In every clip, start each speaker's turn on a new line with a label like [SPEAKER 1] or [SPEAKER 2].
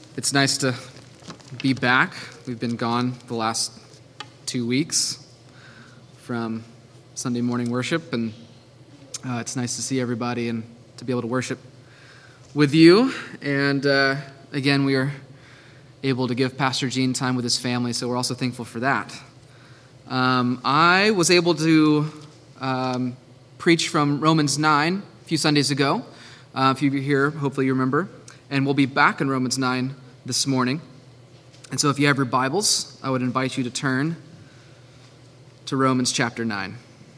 [SPEAKER 1] It's nice to be back. We've been gone the last 2 weeks from Sunday morning worship, and it's nice to see everybody and to be able to worship with you. And again, we are able to give Pastor Gene time with his family, so we're also thankful for that. I was able to preach from Romans 9 a few Sundays ago. If you were here, hopefully you remember. And we'll be back in Romans 9 this morning. And so if you have your Bibles, I would invite you to turn to Romans chapter 9.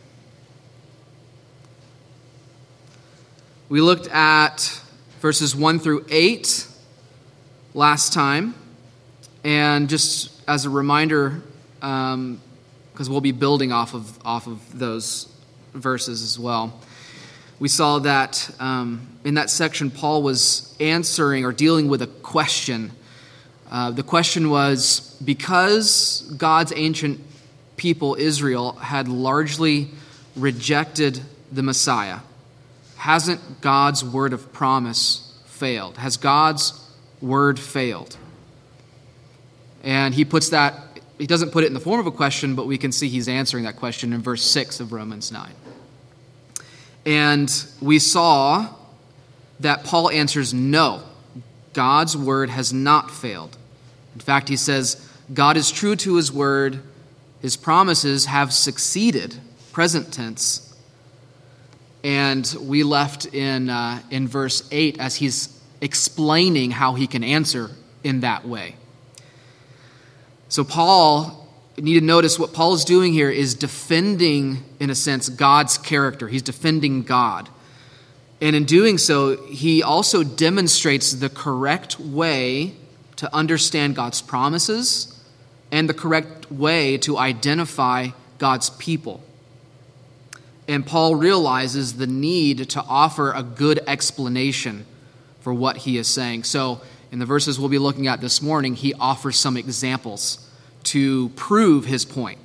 [SPEAKER 1] We looked at verses 1 through 8 last time. And just as a reminder, because we'll be building off of those verses as well, we saw that in that section, Paul was answering or dealing with a question. The question was, because God's ancient people, Israel, had largely rejected the Messiah, hasn't God's word of promise failed? Has God's word failed? And he puts that, he doesn't put it in the form of a question, but we can see he's answering that question in verse 6 of Romans 9. And we saw that Paul answers no. God's word has not failed. In fact, he says, God is true to his word. His promises have succeeded, present tense. And we left in verse 8 as he's explaining how he can answer in that way. So Paul, you need to notice what Paul is doing here is defending, in a sense, God's character. He's defending God. And in doing so, he also demonstrates the correct way to understand God's promises and the correct way to identify God's people. And Paul realizes the need to offer a good explanation for what he is saying. So in the verses we'll be looking at this morning, he offers some examples to prove his point.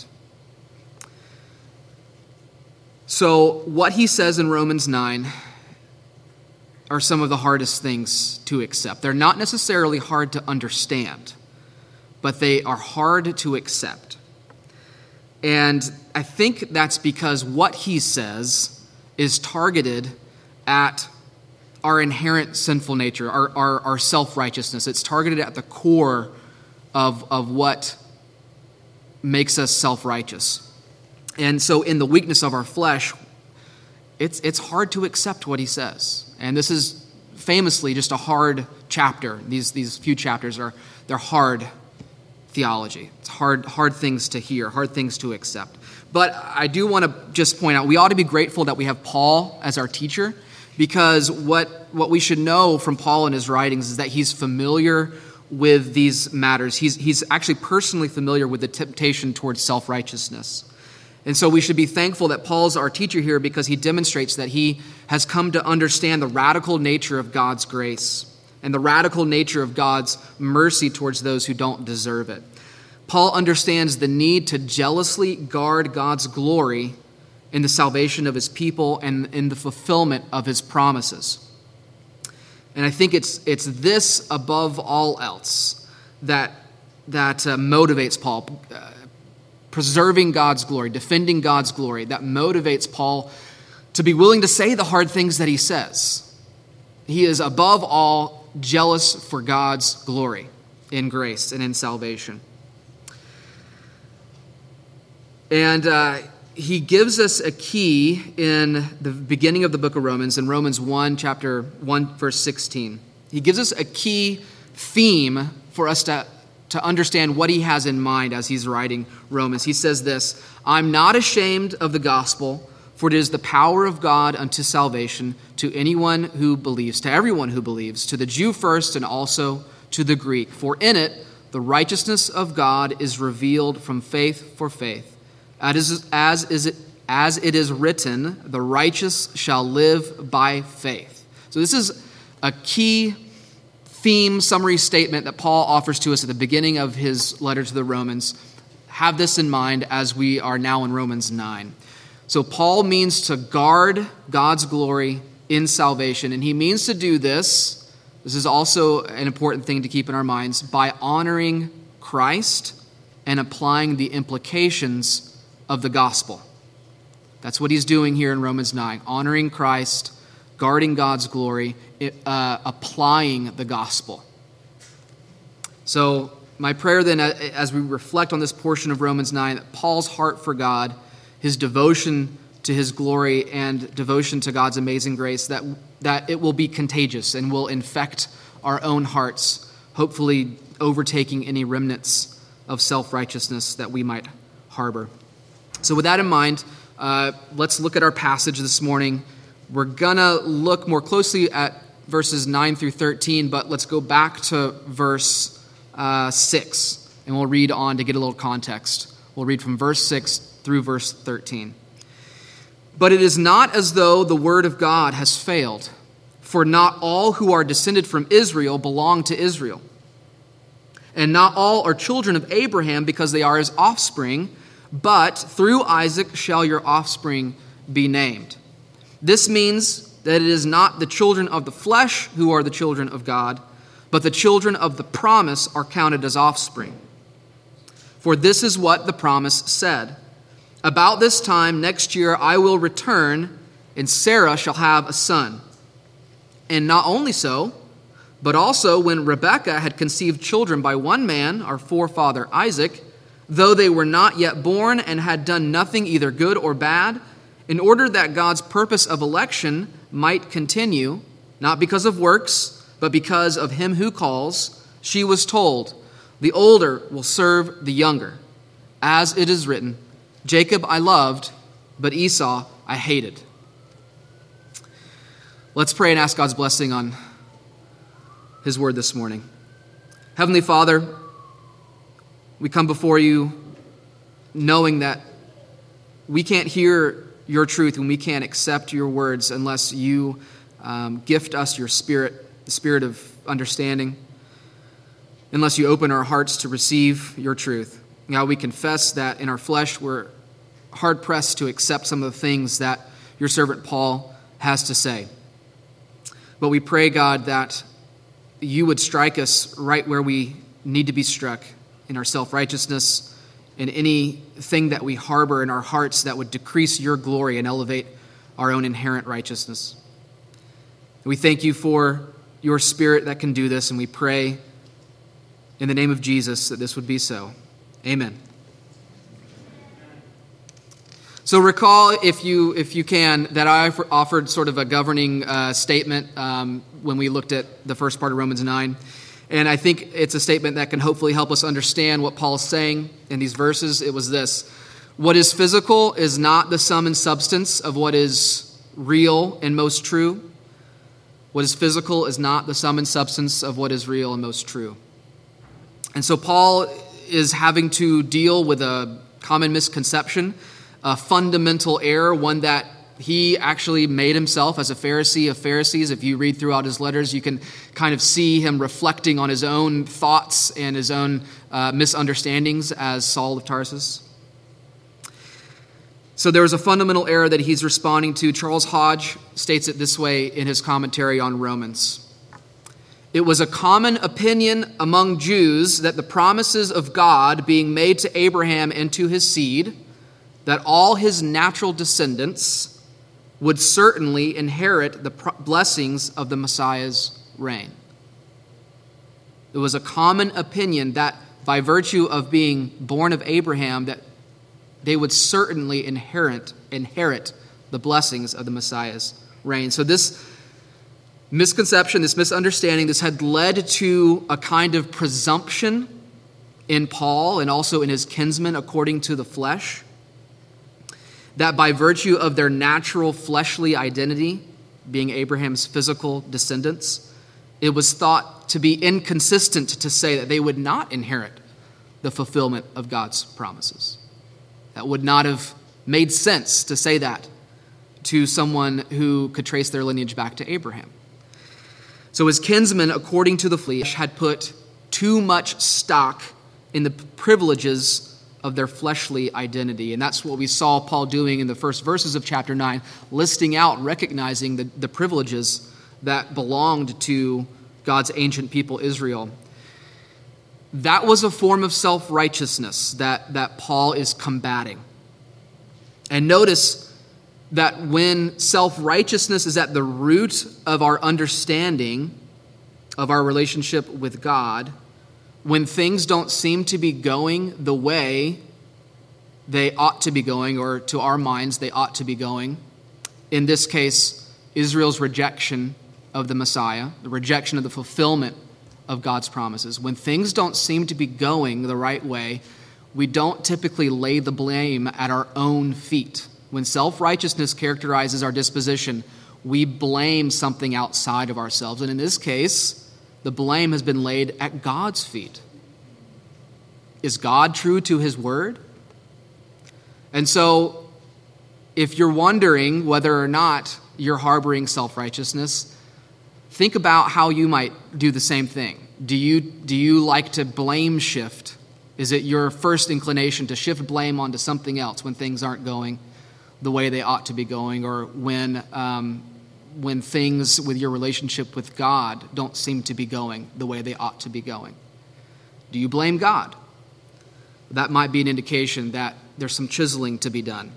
[SPEAKER 1] So what he says in Romans 9 are some of the hardest things to accept. They're not necessarily hard to understand, but they are hard to accept. And I think that's because what he says is targeted at our inherent sinful nature, our self-righteousness. It's targeted at the core of what makes us self-righteous. And so in the weakness of our flesh, it's hard to accept what he says. And this is famously just a hard chapter. These few chapters they're hard theology. It's hard things to hear, hard things to accept. But I do want to just point out, we ought to be grateful that we have Paul as our teacher, because what we should know from Paul in his writings is that he's familiar with these matters. He's actually personally familiar with the temptation towards self-righteousness. And so we should be thankful that Paul's our teacher here, because he demonstrates that he has come to understand the radical nature of God's grace and the radical nature of God's mercy towards those who don't deserve it. Paul understands the need to jealously guard God's glory in the salvation of his people and in the fulfillment of his promises. And I think it's this above all else that motivates Paul, preserving God's glory, defending God's glory, that motivates Paul to be willing to say the hard things that he says. He is above all jealous for God's glory in grace and in salvation. And he gives us a key in the beginning of the book of Romans, in Romans 1, chapter 1, verse 16. He gives us a key theme for us to understand what he has in mind as he's writing Romans. He says this, I'm not ashamed of the gospel, for it is the power of God unto salvation to anyone who believes, to everyone who believes, to the Jew first and also to the Greek. For in it the righteousness of God is revealed from faith for faith. As it is written, the righteous shall live by faith. So this is a key theme, summary statement that Paul offers to us at the beginning of his letter to the Romans. Have this in mind as we are now in Romans 9. So Paul means to guard God's glory in salvation, and he means to do this this is also an important thing to keep in our minds, by honoring Christ and applying the implications of the gospel. That's what he's doing here in Romans 9, honoring Christ, guarding God's glory, applying the gospel. So my prayer then, as we reflect on this portion of Romans 9, that Paul's heart for God, his devotion to his glory and devotion to God's amazing grace, that it will be contagious and will infect our own hearts, hopefully overtaking any remnants of self-righteousness that we might harbor. So with that in mind, let's look at our passage this morning. We're going to look more closely at verses 9 through 13, but let's go back to verse 6, and we'll read on to get a little context. We'll read from verse 6 through verse 13. But it is not as though the word of God has failed, for not all who are descended from Israel belong to Israel. And not all are children of Abraham because they are his offspring, but through Isaac shall your offspring be named. This means that it is not the children of the flesh who are the children of God, but the children of the promise are counted as offspring. For this is what the promise said: about this time next year I will return, and Sarah shall have a son. And not only so, but also when Rebekah had conceived children by one man, our forefather Isaac, though they were not yet born and had done nothing either good or bad, in order that God's purpose of election might continue, not because of works, but because of him who calls, she was told, the older will serve the younger. As it is written, Jacob I loved, but Esau I hated. Let's pray and ask God's blessing on his word this morning. Heavenly Father, we come before you knowing that we can't hear your truth and we can't accept your words unless you gift us your spirit, the spirit of understanding, unless you open our hearts to receive your truth. God, we confess that in our flesh we're hard-pressed to accept some of the things that your servant Paul has to say. But we pray, God, that you would strike us right where we need to be struck, in our self-righteousness, in anything that we harbor in our hearts that would decrease your glory and elevate our own inherent righteousness. We thank you for your Spirit that can do this, and we pray in the name of Jesus that this would be so. Amen. So recall, if you can, that I offered sort of a governing statement when we looked at the first part of Romans 9. And I think it's a statement that can hopefully help us understand what Paul's saying in these verses. It was this: what is physical is not the sum and substance of what is real and most true. What is physical is not the sum and substance of what is real and most true. And so Paul is having to deal with a common misconception, a fundamental error, one that he actually made himself as a Pharisee of Pharisees. If you read throughout his letters, you can kind of see him reflecting on his own thoughts and his own misunderstandings as Saul of Tarsus. So there was a fundamental error that he's responding to. Charles Hodge states it this way in his commentary on Romans. It was a common opinion among Jews that the promises of God being made to Abraham and to his seed, that all his natural descendants would certainly inherit the blessings of the Messiah's reign. It was a common opinion that by virtue of being born of Abraham, that they would certainly inherit the blessings of the Messiah's reign. So this misconception, this misunderstanding, this had led to a kind of presumption in Paul and also in his kinsmen according to the flesh, that by virtue of their natural fleshly identity, being Abraham's physical descendants, it was thought to be inconsistent to say that they would not inherit the fulfillment of God's promises. That would not have made sense to say that to someone who could trace their lineage back to Abraham. So his kinsmen, according to the flesh, had put too much stock in the privileges of their fleshly identity. And that's what we saw Paul doing in the first verses of chapter 9, listing out, recognizing the privileges that belonged to God's ancient people, Israel. That was a form of self-righteousness that Paul is combating. And notice that when self-righteousness is at the root of our understanding of our relationship with God, when things don't seem to be going the way they ought to be going, or to our minds they ought to be going, in this case, Israel's rejection of the Messiah, the rejection of the fulfillment of God's promises. When things don't seem to be going the right way, we don't typically lay the blame at our own feet. When self-righteousness characterizes our disposition, we blame something outside of ourselves. And in this case, the blame has been laid at God's feet. Is God true to his word? And so, if you're wondering whether or not you're harboring self-righteousness, think about how you might do the same thing. Do you like to blame shift? Is it your first inclination to shift blame onto something else when things aren't going the way they ought to be going, or when things with your relationship with God don't seem to be going the way they ought to be going? Do you blame God? That might be an indication that there's some chiseling to be done.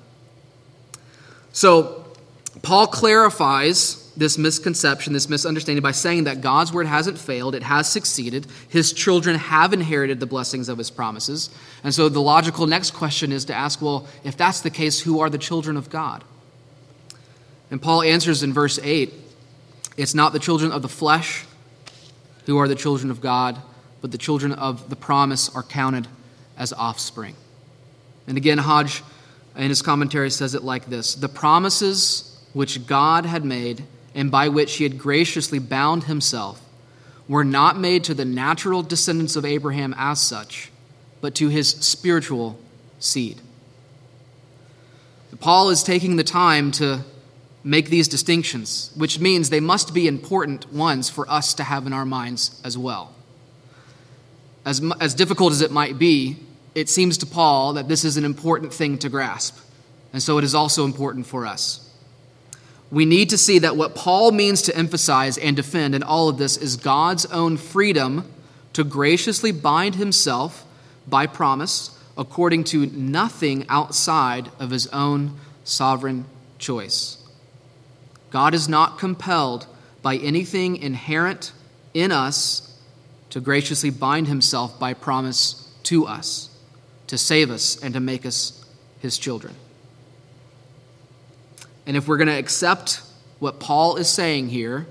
[SPEAKER 1] So, Paul clarifies this misconception, this misunderstanding, by saying that God's word hasn't failed, it has succeeded, his children have inherited the blessings of his promises. And so the logical next question is to ask, well, if that's the case, who are the children of God? And Paul answers in verse 8, it's not the children of the flesh who are the children of God, but the children of the promise are counted as offspring. And again, Hodge, in his commentary, says it like this: the promises which God had made and by which he had graciously bound himself were not made to the natural descendants of Abraham as such, but to his spiritual seed. Paul is taking the time to make these distinctions, which means they must be important ones for us to have in our minds as well. As difficult as it might be, it seems to Paul that this is an important thing to grasp, and so it is also important for us. We need to see that what Paul means to emphasize and defend in all of this is God's own freedom to graciously bind himself by promise according to nothing outside of his own sovereign choice. God is not compelled by anything inherent in us to graciously bind himself by promise to us, to save us and to make us his children. And if we're going to accept what Paul is saying here,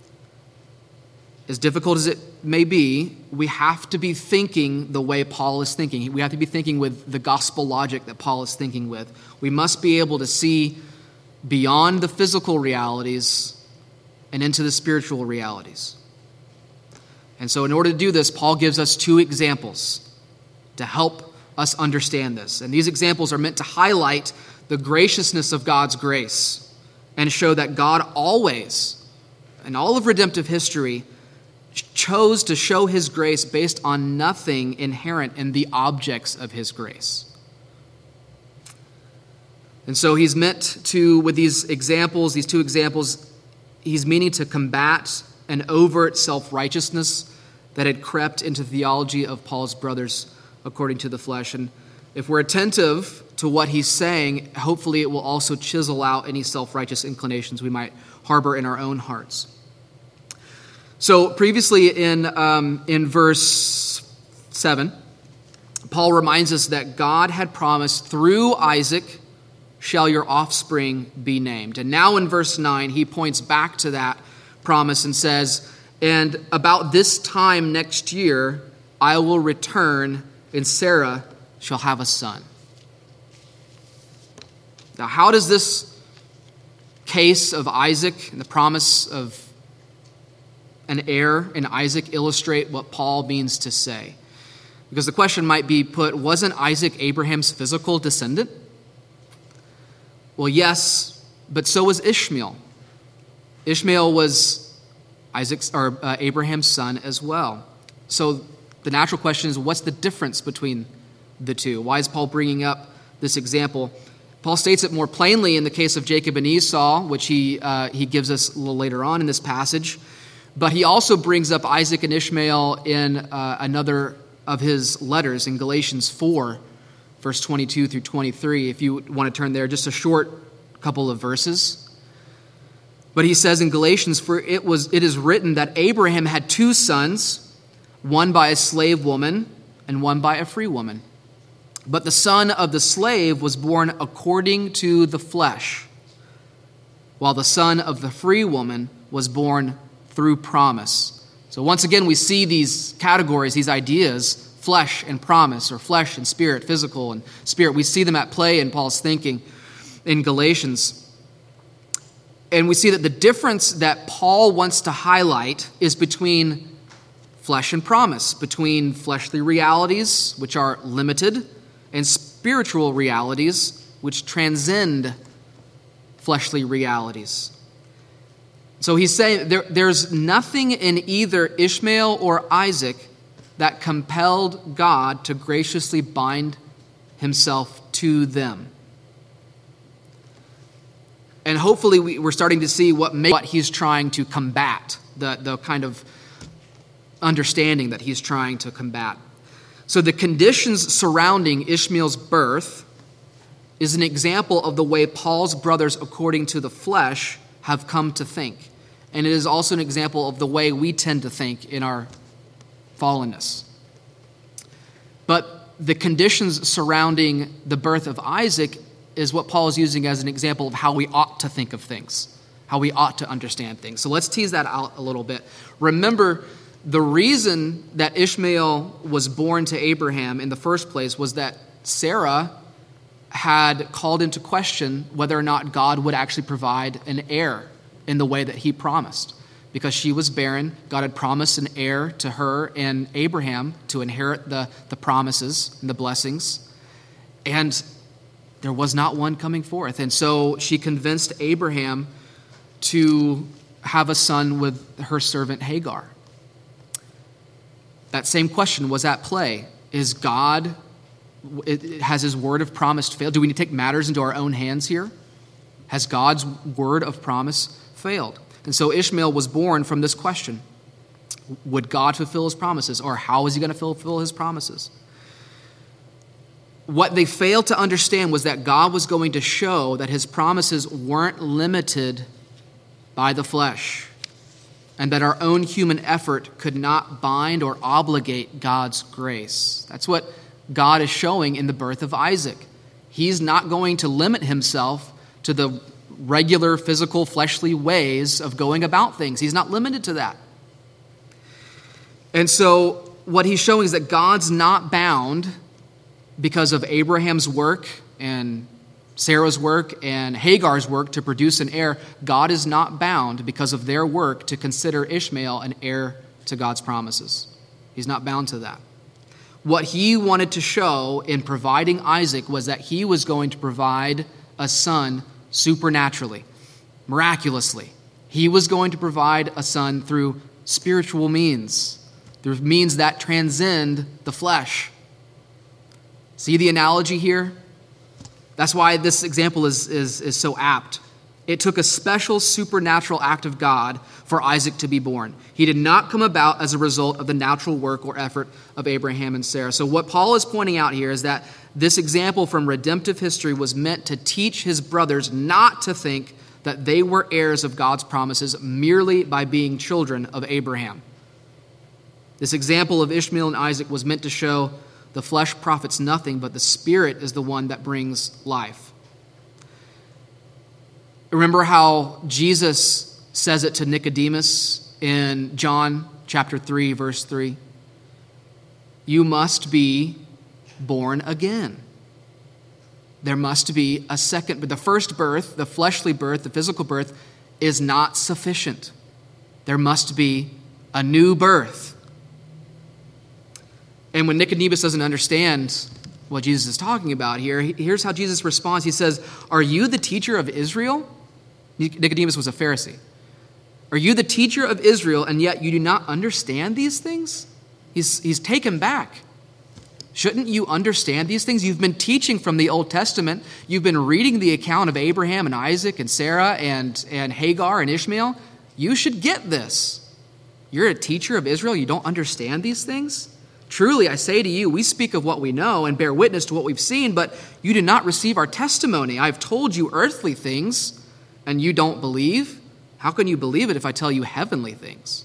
[SPEAKER 1] as difficult as it may be, we have to be thinking the way Paul is thinking. We have to be thinking with the gospel logic that Paul is thinking with. We must be able to see beyond the physical realities and into the spiritual realities. And so in order to do this, Paul gives us two examples to help us understand this. And these examples are meant to highlight the graciousness of God's grace and show that God always, in all of redemptive history, chose to show his grace based on nothing inherent in the objects of his grace. And so he's meant to, with these examples, these two examples, he's meaning to combat an overt self-righteousness that had crept into the theology of Paul's brothers according to the flesh. And if we're attentive to what he's saying, hopefully it will also chisel out any self-righteous inclinations we might harbor in our own hearts. So previously in verse 7, Paul reminds us that God had promised through Isaac shall your offspring be named. And now in verse 9, he points back to that promise and says, and about this time next year, I will return and Sarah shall have a son. Now, how does this case of Isaac and the promise of an heir in Isaac illustrate what Paul means to say? Because the question might be put, wasn't Isaac Abraham's physical descendant? Well, yes, but so was Ishmael. Ishmael was Abraham's son as well. So the natural question is, what's the difference between the two? Why is Paul bringing up this example? Paul states it more plainly in the case of Jacob and Esau, which he gives us a little later on in this passage. But he also brings up Isaac and Ishmael in another of his letters in Galatians 4, verse 22 through 23. If you want to turn there, just a short couple of verses. But he says in Galatians, "For it is written that Abraham had two sons, one by a slave woman and one by a free woman. But the son of the slave was born according to the flesh, while the son of the free woman was born through promise." So once again, we see these categories, these ideas, flesh and promise, or flesh and spirit, physical and spirit. We see them at play in Paul's thinking in Galatians. And we see that the difference that Paul wants to highlight is between flesh and promise, between fleshly realities, which are limited, and spiritual realities, which transcend fleshly realities. So he's saying there's nothing in either Ishmael or Isaac that compelled God to graciously bind himself to them. And hopefully we're starting to see what he's trying to combat, the kind of understanding that he's trying to combat. So the conditions surrounding Ishmael's birth is an example of the way Paul's brothers, according to the flesh, have come to think. And it is also an example of the way we tend to think in our fallenness. But the conditions surrounding the birth of Isaac is what Paul is using as an example of how we ought to think of things, how we ought to understand things. So let's tease that out a little bit. Remember, the reason that Ishmael was born to Abraham in the first place was that Sarah had called into question whether or not God would actually provide an heir in the way that he promised. Because she was barren, God had promised an heir to her and Abraham to inherit the promises and the blessings. And there was not one coming forth. And so she convinced Abraham to have a son with her servant Hagar. That same question was at play. Has his word of promise failed? Do we need to take matters into our own hands here? Has God's word of promise failed? And so Ishmael was born from this question. Would God fulfill his promises? Or how is he going to fulfill his promises? What they failed to understand was that God was going to show that his promises weren't limited by the flesh, and that our own human effort could not bind or obligate God's grace. That's what God is showing in the birth of Isaac. He's not going to limit himself to the regular physical fleshly ways of going about things. He's not limited to that. And so what he's showing is that God's not bound because of Abraham's work and Sarah's work and Hagar's work to produce an heir. God is not bound because of their work to consider Ishmael an heir to God's promises. He's not bound to that. What he wanted to show in providing Isaac was that he was going to provide a son supernaturally, miraculously. He was going to provide a son through spiritual means, through means that transcend the flesh. See the analogy here? That's why this example is so apt. It took a special supernatural act of God for Isaac to be born. He did not come about as a result of the natural work or effort of Abraham and Sarah. So what Paul is pointing out here is that this example from redemptive history was meant to teach his brothers not to think that they were heirs of God's promises merely by being children of Abraham. This example of Ishmael and Isaac was meant to show the flesh profits nothing, but the Spirit is the one that brings life. Remember how Jesus says it to Nicodemus in John chapter 3, verse 3? You must be born again. There must be a second, but the first birth, the fleshly birth, the physical birth, is not sufficient. There must be a new birth. And when Nicodemus doesn't understand what Jesus is talking about here, here's how Jesus responds. He says, "Are you the teacher of Israel?" Nicodemus was a Pharisee. "Are you the teacher of Israel, and yet you do not understand these things?" He's taken back. Shouldn't you understand these things? You've been teaching from the Old Testament. You've been reading the account of Abraham and Isaac and Sarah and Hagar and Ishmael. You should get this. You're a teacher of Israel. You don't understand these things? Truly, I say to you, we speak of what we know and bear witness to what we've seen, but you do not receive our testimony. I've told you earthly things, and you don't believe. How can you believe it if I tell you heavenly things?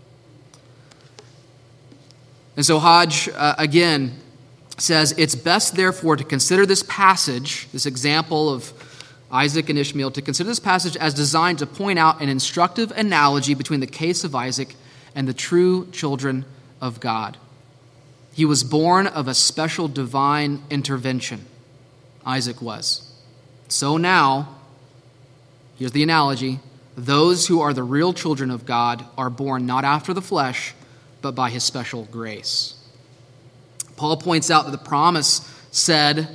[SPEAKER 1] And so Hodge, again, says, it's best, therefore, to consider this passage, this example of Isaac and Ishmael, to consider this passage as designed to point out an instructive analogy between the case of Isaac and the true children of God. He was born of a special divine intervention. Isaac was. So now, here's the analogy, those who are the real children of God are born not after the flesh, but by his special grace. Paul points out that the promise said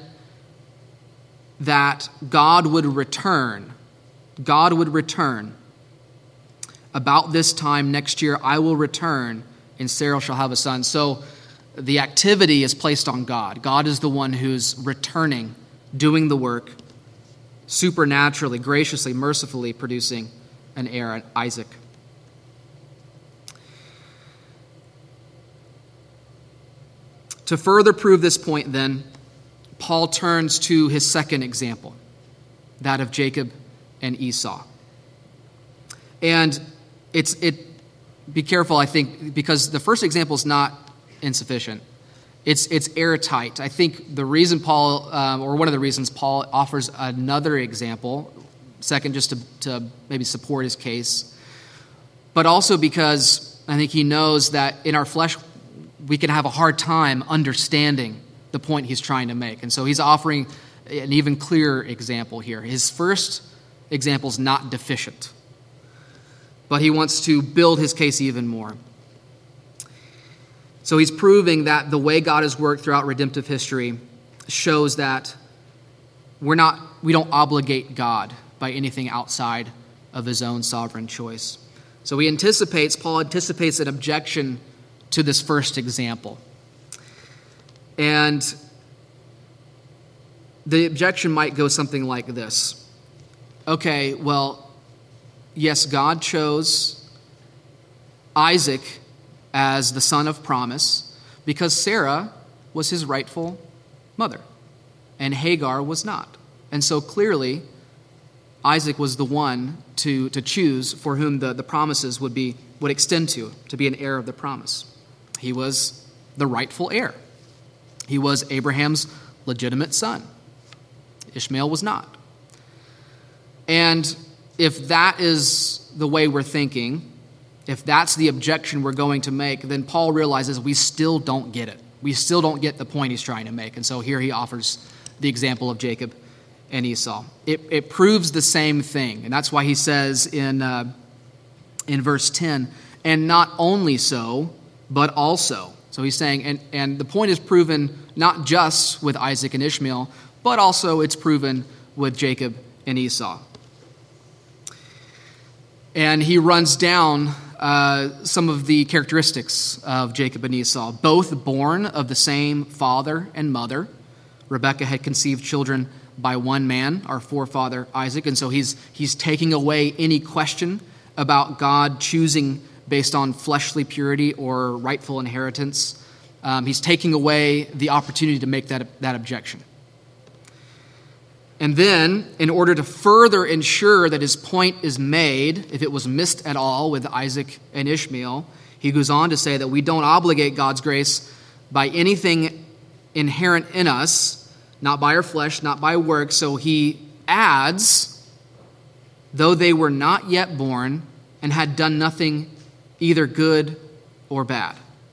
[SPEAKER 1] that God would return. God would return. About this time next year, I will return, and Sarah shall have a son. So the activity is placed on God. God is the one who's returning, doing the work, supernaturally, graciously, mercifully producing an heir, Isaac. To further prove this point, then, Paul turns to his second example, that of Jacob and Esau. And be careful, I think, because the first example is not insufficient. It's airtight. I think the reason Paul, or one of the reasons Paul offers another example, second, just to maybe support his case, but also because I think he knows that in our flesh, we can have a hard time understanding the point he's trying to make. And so he's offering an even clearer example here. His first example is not deficient, but he wants to build his case even more. So he's proving that the way God has worked throughout redemptive history shows that we don't obligate God by anything outside of his own sovereign choice. So Paul anticipates an objection to this first example. And the objection might go something like this. Okay, well, yes, God chose Isaac as the son of promise because Sarah was his rightful mother and Hagar was not. And so clearly, Isaac was the one to choose for whom the promises would extend to be an heir of the promise. He was the rightful heir. He was Abraham's legitimate son. Ishmael was not. And if that is the way we're thinking, if that's the objection we're going to make, then Paul realizes we still don't get it. We still don't get the point he's trying to make. And so here he offers the example of Jacob and Esau. It proves the same thing. And that's why he says in verse 10, and not only so, but also. So he's saying, and the point is proven not just with Isaac and Ishmael, but also it's proven with Jacob and Esau. And he runs down some of the characteristics of Jacob and Esau, both born of the same father and mother. Rebekah had conceived children by one man, our forefather Isaac, and so he's taking away any question about God choosing based on fleshly purity or rightful inheritance. He's taking away the opportunity to make that objection. And then, in order to further ensure that his point is made, if it was missed at all with Isaac and Ishmael, he goes on to say that we don't obligate God's grace by anything inherent in us, not by our flesh, not by works. So he adds, though they were not yet born and had done nothing either good or bad.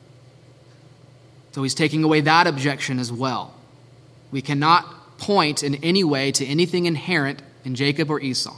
[SPEAKER 1] So he's taking away that objection as well. We cannot point in any way to anything inherent in Jacob or Esau.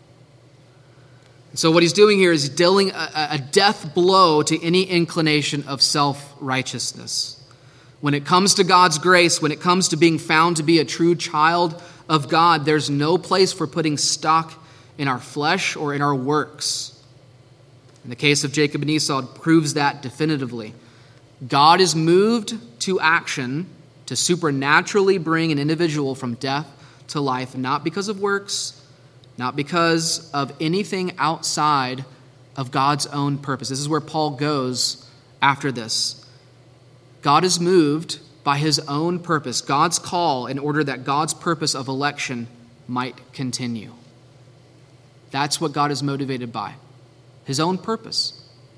[SPEAKER 1] So what he's doing here is dealing a death blow to any inclination of self-righteousness. When it comes to God's grace, when it comes to being found to be a true child of God, there's no place for putting stock in our flesh or in our works. In the case of Jacob and Esau, it proves that definitively. God is moved to action to supernaturally bring an individual from death to life, not because of works, not because of anything outside of God's own purpose. This is where Paul goes after this. God is moved by his own purpose, God's call, in order that God's purpose of election might continue. That's what God is motivated by, his own purpose.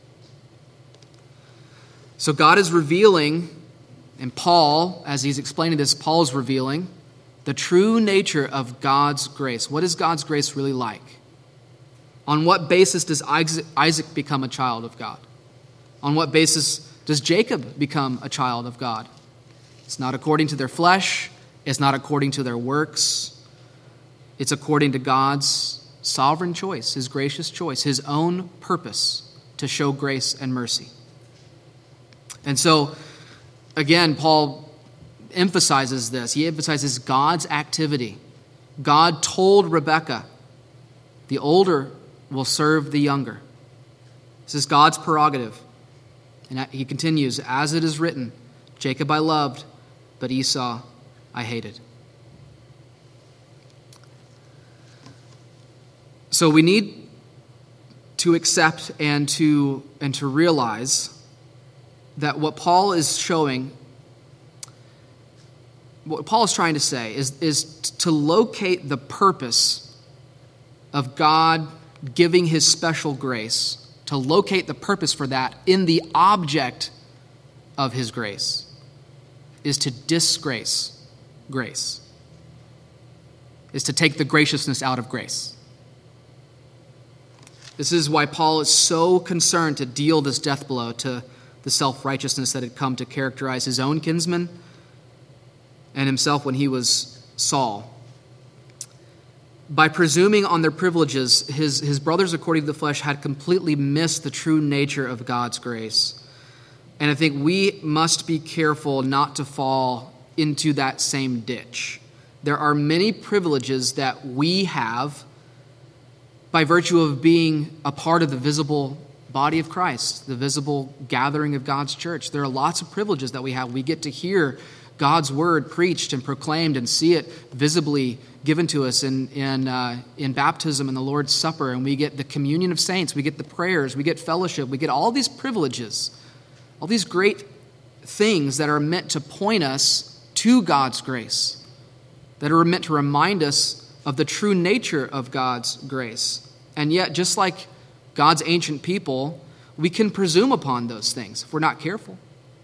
[SPEAKER 1] So God is revealing, and Paul, as he's explaining this, Paul is revealing the true nature of God's grace. What is God's grace really like? On what basis does Isaac become a child of God? On what basis does Jacob become a child of God? It's not according to their flesh. It's not according to their works. It's according to God's sovereign choice, his gracious choice, his own purpose to show grace and mercy. And so, again, Paul emphasizes this. He emphasizes God's activity. God told Rebekah, the older will serve the younger. This is God's prerogative. And he continues, as it is written, Jacob I loved, but Esau I hated. So we need to accept and to realize that what Paul is showing, what Paul is trying to say is to locate the purpose of God giving his special grace, to locate the purpose for that in the object of his grace, is to disgrace grace, is to take the graciousness out of grace. This is why Paul is so concerned to deal this death blow to the self-righteousness that had come to characterize his own kinsman and himself when he was Saul. By presuming on their privileges, his brothers according to the flesh had completely missed the true nature of God's grace. And I think we must be careful not to fall into that same ditch. There are many privileges that we have by virtue of being a part of the visible body of Christ, the visible gathering of God's church. There are lots of privileges that we have. We get to hear God's word preached and proclaimed and see it visibly given to us in baptism and the Lord's Supper, and we get the communion of saints, we get the prayers, we get fellowship, we get all these privileges, all these great things that are meant to point us to God's grace, that are meant to remind us of the true nature of God's grace. And yet, just like God's ancient people, we can presume upon those things if we're not careful.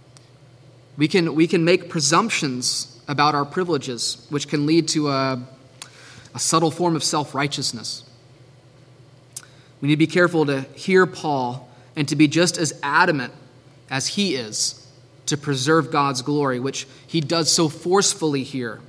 [SPEAKER 1] We can make presumptions about our privileges, which can lead to a subtle form of self-righteousness. We need to be careful to hear Paul and to be just as adamant as he is to preserve God's glory, which he does so forcefully here.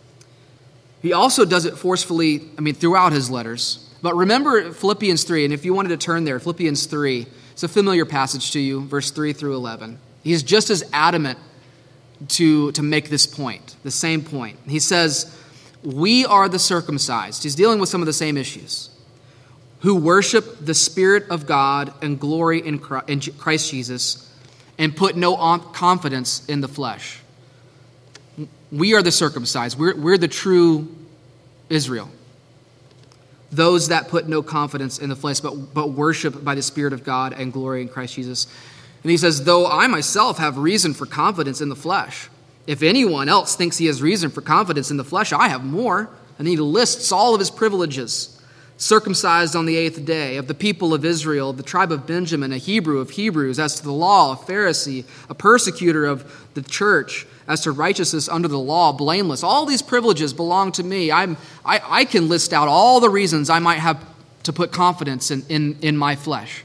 [SPEAKER 1] He also does it forcefully, throughout his letters. But remember Philippians 3, and if you wanted to turn there, Philippians 3, it's a familiar passage to you, verse 3 through 11. He's just as adamant to make this point, the same point. He says, we are the circumcised. He's dealing with some of the same issues, who worship the Spirit of God and glory in Christ Jesus and put no confidence in the flesh. We are the circumcised. We're the true Israel. Those that put no confidence in the flesh, but worship by the Spirit of God and glory in Christ Jesus. And he says, though I myself have reason for confidence in the flesh, if anyone else thinks he has reason for confidence in the flesh, I have more. And he lists all of his privileges. Circumcised on the 8th day, of the people of Israel, of the tribe of Benjamin, a Hebrew of Hebrews, as to the law, a Pharisee, a persecutor of the church, as to righteousness under the law, blameless. All these privileges belong to me. I can list out all the reasons I might have to put confidence in my flesh.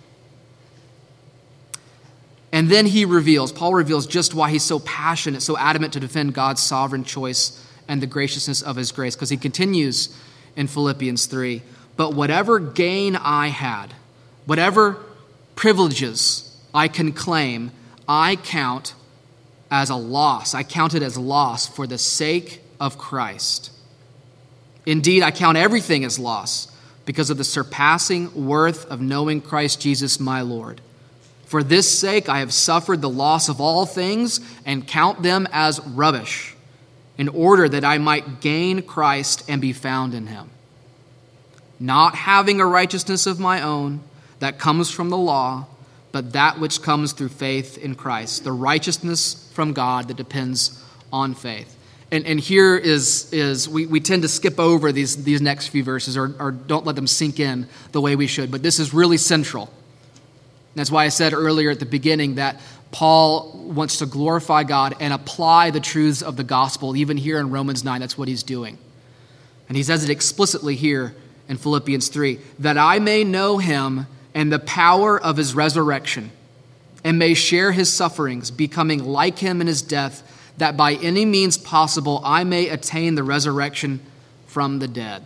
[SPEAKER 1] And then Paul reveals just why he's so passionate, so adamant to defend God's sovereign choice and the graciousness of his grace. Because he continues in Philippians 3, but whatever gain I had, whatever privileges I can claim, I count as a loss. I count it as loss for the sake of Christ. Indeed, I count everything as loss because of the surpassing worth of knowing Christ Jesus my Lord. For this sake I have suffered the loss of all things and count them as rubbish, in order that I might gain Christ and be found in him. Not having a righteousness of my own that comes from the law, but that which comes through faith in Christ, the righteousness from God that depends on faith. And here is we tend to skip over these next few verses or don't let them sink in the way we should, but this is really central. That's why I said earlier at the beginning that Paul wants to glorify God and apply the truths of the gospel. Even here in Romans 9, that's what he's doing. And he says it explicitly here in Philippians 3, that I may know him and the power of his resurrection, and may share his sufferings, becoming like him in his death, that by any means possible I may attain the resurrection from the dead.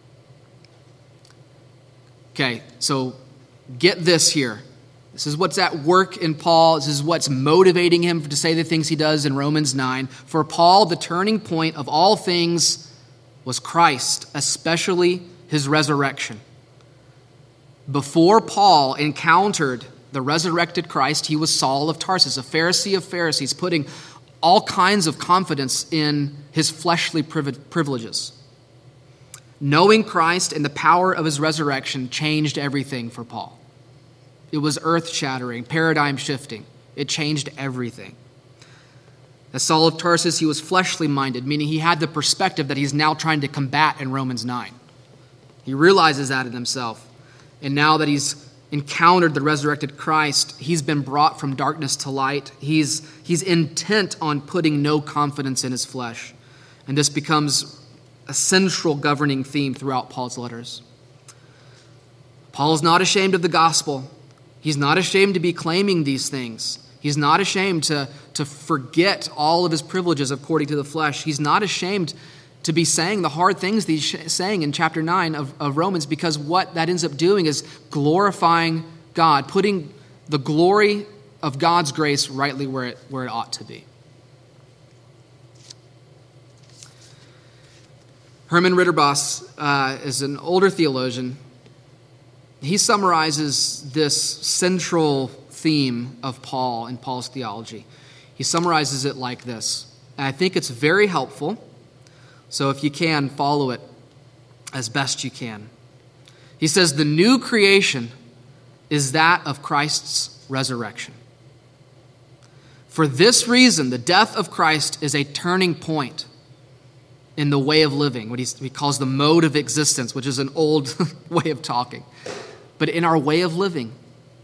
[SPEAKER 1] Okay, so get this here. This is what's at work in Paul. This is what's motivating him to say the things he does in Romans 9. For Paul, the turning point of all things was Christ, especially his resurrection. Before Paul encountered the resurrected Christ, he was Saul of Tarsus, a Pharisee of Pharisees, putting all kinds of confidence in his fleshly privileges. Knowing Christ and the power of his resurrection changed everything for Paul. It was earth-shattering, paradigm-shifting. It changed everything. As Saul of Tarsus, he was fleshly minded, meaning he had the perspective that he's now trying to combat in Romans 9. He realizes that in himself. And now that he's encountered the resurrected Christ, he's been brought from darkness to light. He's intent on putting no confidence in his flesh. And this becomes a central governing theme throughout Paul's letters. Paul is not ashamed of the gospel. He's not ashamed to be claiming these things. He's not ashamed to forget all of his privileges according to the flesh. He's not ashamed to be saying the hard things that he's saying in chapter 9 of Romans, because what that ends up doing is glorifying God, putting the glory of God's grace rightly where it ought to be. Herman Ritterboss is an older theologian. He summarizes this central theme of Paul and Paul's theology. He summarizes it like this. And I think it's very helpful. So if you can, follow it as best you can. He says, the new creation is that of Christ's resurrection. For this reason, the death of Christ is a turning point in the way of living, what he calls the mode of existence, which is an old way of talking. But in our way of living,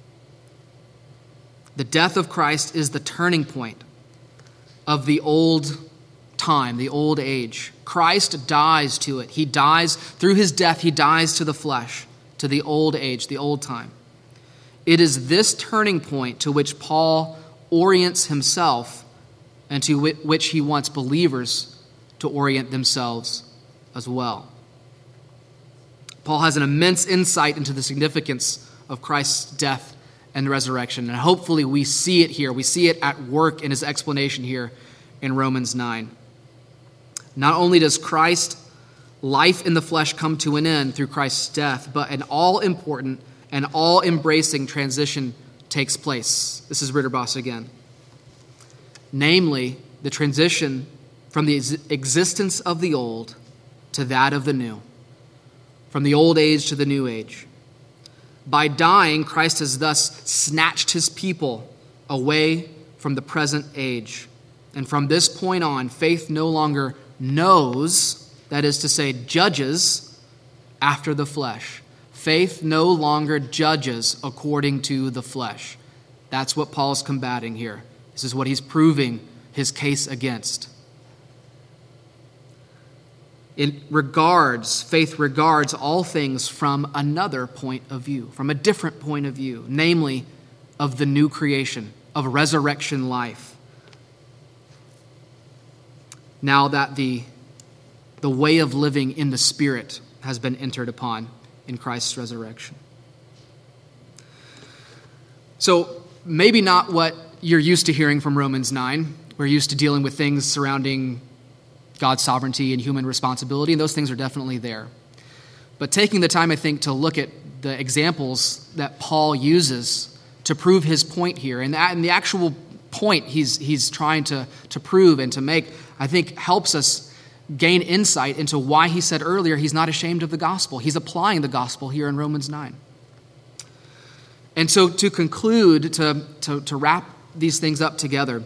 [SPEAKER 1] the death of Christ is the turning point of the old time, the old age. Christ dies to it. He dies through his death. He dies to the flesh, to the old age, the old time. It is this turning point to which Paul orients himself and to which he wants believers to orient themselves as well. Paul has an immense insight into the significance of Christ's death and resurrection, and hopefully we see it here. We see it at work in his explanation here in Romans 9. Not only does Christ's life in the flesh come to an end through Christ's death, but an all-important and all-embracing transition takes place. This is Ritterboss again. Namely, the transition from the existence of the old to that of the new, from the old age to the new age. By dying, Christ has thus snatched his people away from the present age. And from this point on, faith no longer knows, that is to say, judges after the flesh. Faith no longer judges according to the flesh. That's what Paul's combating here. This is what he's proving his case against. Faith regards all things from another point of view, from a different point of view, namely of the new creation, of resurrection life. Now that the way of living in the Spirit has been entered upon in Christ's resurrection. So maybe not what you're used to hearing from Romans 9. We're used to dealing with things surrounding God's sovereignty and human responsibility, and those things are definitely there. But taking the time, I think, to look at the examples that Paul uses to prove his point here, and the actual point he's trying to prove and to make, I think helps us gain insight into why he said earlier he's not ashamed of the gospel. He's applying the gospel here in Romans 9. And so to conclude, to wrap these things up together,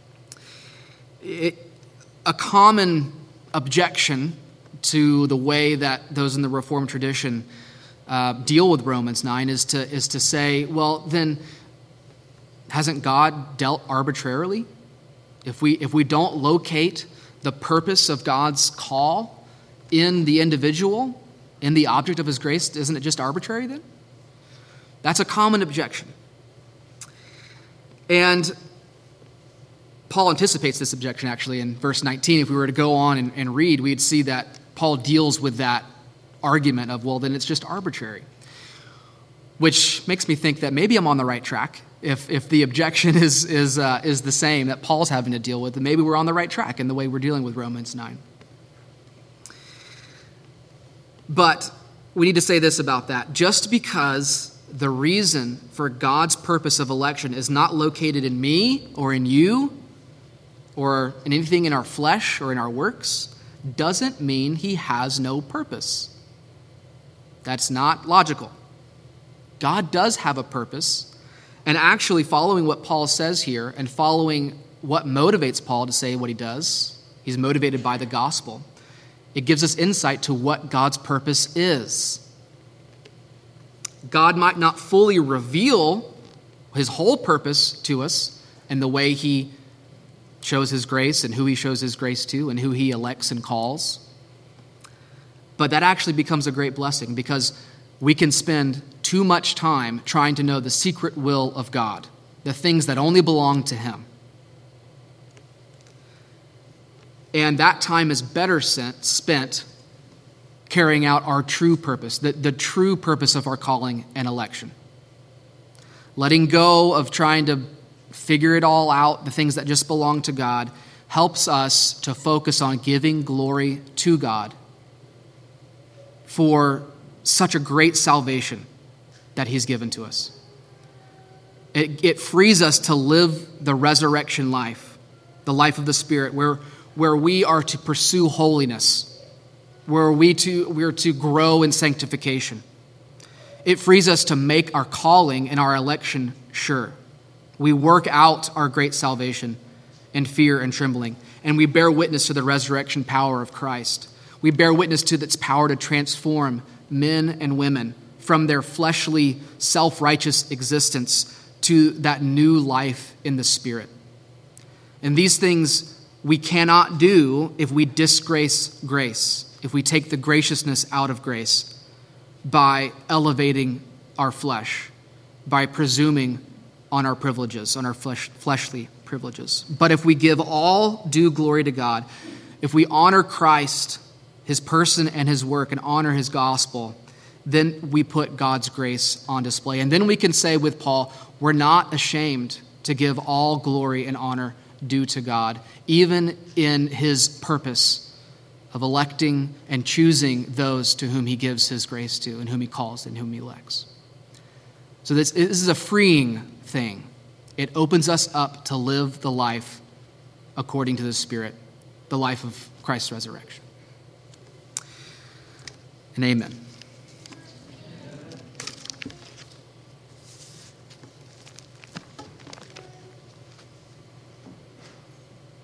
[SPEAKER 1] a common objection to the way that those in the Reformed tradition deal with Romans 9 is to say, well, then hasn't God dealt arbitrarily? If we don't locate the purpose of God's call in the individual, in the object of his grace, isn't it just arbitrary then? That's a common objection. And Paul anticipates this objection actually in verse 19. If we were to go on and read, we'd see that Paul deals with that argument of, well, then it's just arbitrary. Which makes me think that maybe I'm on the right track. If the objection is the same that Paul's having to deal with, then maybe we're on the right track in the way we're dealing with Romans 9. But we need to say this about that. Just because the reason for God's purpose of election is not located in me or in you or in anything in our flesh or in our works, doesn't mean he has no purpose. That's not logical. God does have a purpose. And actually, following what Paul says here and following what motivates Paul to say what he does, he's motivated by the gospel. It gives us insight to what God's purpose is. God might not fully reveal his whole purpose to us and the way he shows his grace and who he shows his grace to and who he elects and calls. But that actually becomes a great blessing because we can spend too much time trying to know the secret will of God, the things that only belong to him. And that time is better spent carrying out our true purpose, the true purpose of our calling and election. Letting go of trying to figure it all out, the things that just belong to God, helps us to focus on giving glory to God for such a great salvation that he's given to us. It frees us to live the resurrection life, the life of the Spirit, where we are to pursue holiness, where we're to grow in sanctification. It frees us to make our calling and our election sure. We work out our great salvation in fear and trembling, and we bear witness to the resurrection power of Christ. We bear witness to its power to transform men and women from their fleshly, self-righteous existence to that new life in the Spirit. And these things we cannot do if we disgrace grace, if we take the graciousness out of grace by elevating our flesh, by presuming on our privileges, on our fleshly privileges. But if we give all due glory to God, if we honor Christ, his person and his work, and honor his gospel, then we put God's grace on display. And then we can say with Paul, we're not ashamed to give all glory and honor due to God, even in his purpose of electing and choosing those to whom he gives his grace to and whom he calls and whom he elects. So this is a freeing thing. It opens us up to live the life according to the Spirit, the life of Christ's resurrection. And amen.